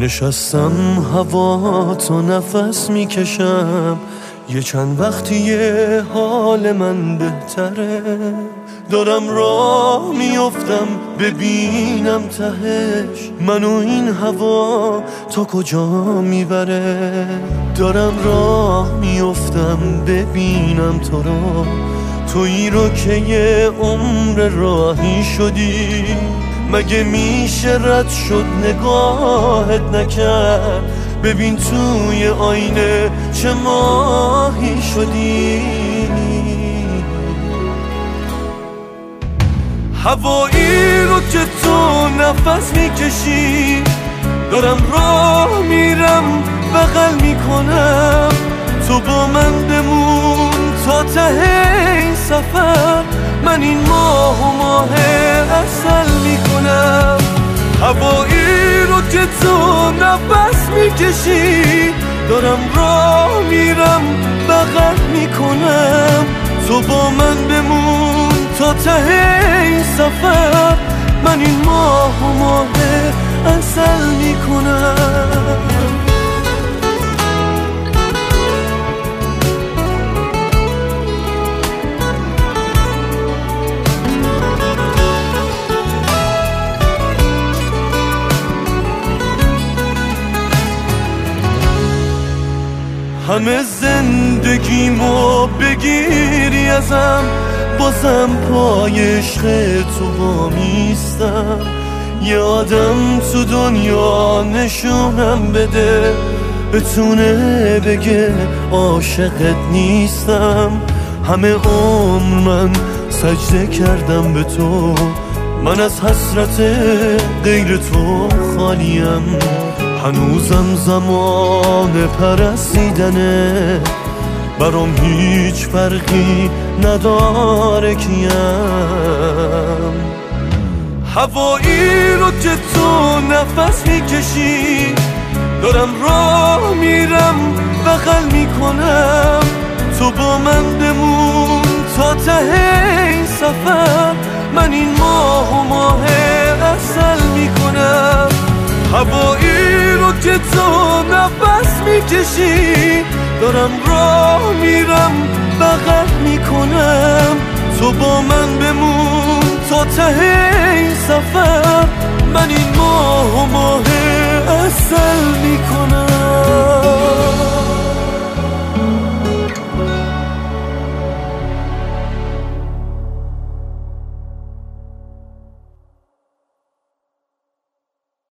نشستم هوا تو نفس میکشم، یه چند وقتیه حال من بهتره. دارم راه میافتم ببینم تهش منو این هوا تا کجا میبره. دارم راه میافتم ببینم تو رو، تویی رو که یه عمر راهی شدی. مگه میشه رد شد نگاهت نکرد؟ ببین توی آینه چه ماهی شدی. هوایی رو که تو نفس میکشی، دارم راه میرم بغل میکنم. تو با من بمون تا ته این سفر، من این ماه عسل میکنم. هوایی رو که تو نفس میکشی، دارم راه میرم بغل میکنم. تو با من بمون تا ته این سفر، من این ماه عسل میکنم. همه زندگیمو بگیری ازم، بازم پای عشق تو وامیستم. یه آدم تو دنیا نشونم بده، بتونه بگه عاشقت نیستم. همه عمر من سجده کردم به تو، من از حسرت غیر تو خالیم. هنوزم زمان پرستیدنه، برام هیچ فرقی نداره کیم. هوایی رو که تو نفس میکشی، دارم راه میرم بغل میکنم. تو با من بمون تا ته این سفر، من این ماه عسل میکنم. هوایی رو که تو نفس میکشی، دارم راه میرم بغل میکنم. تو با من بمون تا ته این سفر،